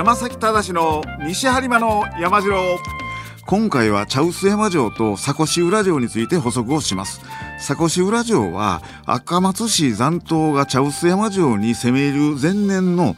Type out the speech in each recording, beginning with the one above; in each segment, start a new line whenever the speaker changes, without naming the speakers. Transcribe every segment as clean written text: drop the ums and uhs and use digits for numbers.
山崎忠の西播磨の山城。今回は茶臼山城と迫師浦城について補足をします。迫師浦城は赤松市残党が茶臼山城に攻め入る前年の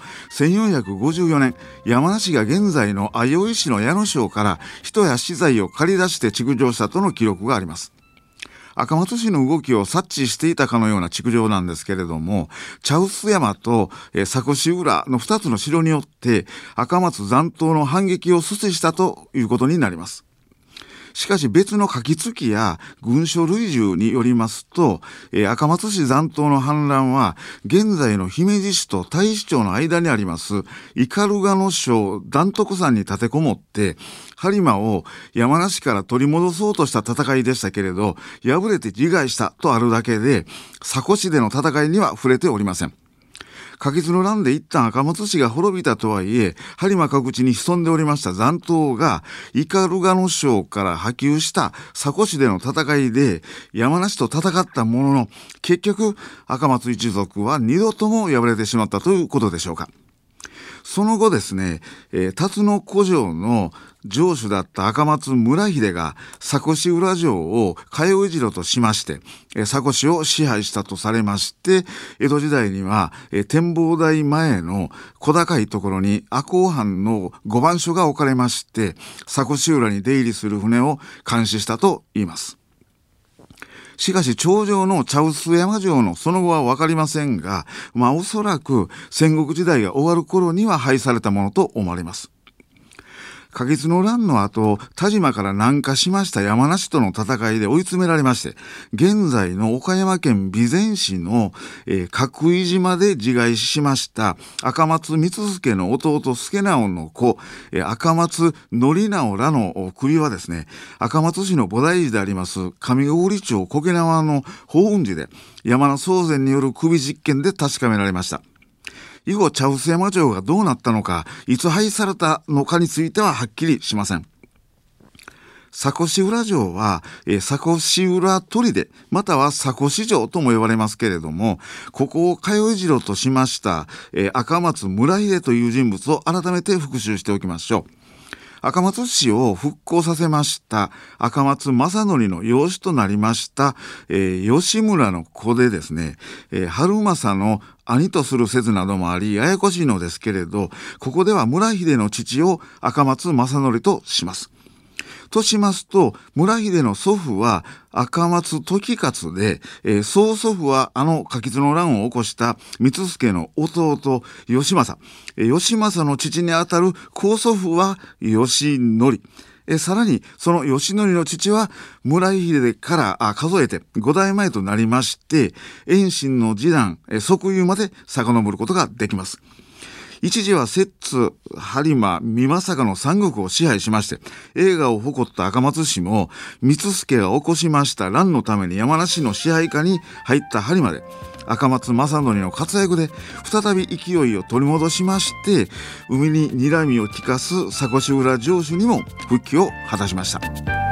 1454年、山梨が現在の相生市の矢野省から人や資材を借り出して築城したとの記録があります。赤松市の動きを察知していたかのような築城なんですけれども、茶臼山と迫師浦の2つの城によって赤松残党の反撃を阻止したということになります。しかし別の書き付きや軍書類従によりますと、赤松市残党の反乱は現在の姫路市と太子町の間にあります斑鳩の省断徳山に立てこもって播磨を山梨から取り戻そうとした戦いでしたけれど、敗れて自害したとあるだけで迫師での戦いには触れておりません。過激の乱で一旦赤松市が滅びたとはいえ、播磨各地に潜んでおりました残党が斑鳩の省から波及した迫師での戦いで山梨と戦ったものの、結局赤松一族は二度とも敗れてしまったということでしょうか。その後ですね、辰野古城の城主だった赤松村秀が迫師浦城を通い城としまして、迫師を支配したとされまして、江戸時代には展望台前の小高いところに赤穂藩の御番所が置かれまして、迫師浦に出入りする船を監視したと言います。しかし頂上の茶臼山城のその後は分かりませんが、おそらく戦国時代が終わる頃には廃されたものと思われます。過激の乱の後、田島から南下しました山梨との戦いで追い詰められまして、現在の岡山県備前市の角井島で自害しました赤松光助の弟助直の子、赤松則直らの首はですね、赤松市の菩提寺であります上郡町苔縄の法雲寺で山の宗禅による首実験で確かめられました。以後茶臼山城がどうなったのか、いつ廃されたのかについてははっきりしません。迫師浦城は迫師浦砦または迫師城とも呼ばれますけれども、ここを通い城としました赤松村秀という人物を改めて復習しておきましょう。赤松市を復興させました赤松正則の養子となりました、吉村の子でですね、春政の兄とする説などもありややこしいのですけれど、ここでは村秀の父を赤松正則とします。としますと、村秀の祖父は赤松時勝で、曽祖父は過激の乱を起こした光助の弟義政、義政の父にあたる高祖父は義則、さらにその義則の父は村秀から数えて5代前となりまして、延伸の次男即位まで遡ることができます。一時は摂津、播磨、美作の三国を支配しまして、栄華を誇った赤松市も光助が起こしました乱のために山梨の支配下に入った播磨で赤松正則の活躍で再び勢いを取り戻しまして、海に睨みを利かす迫師浦城主にも復帰を果たしました。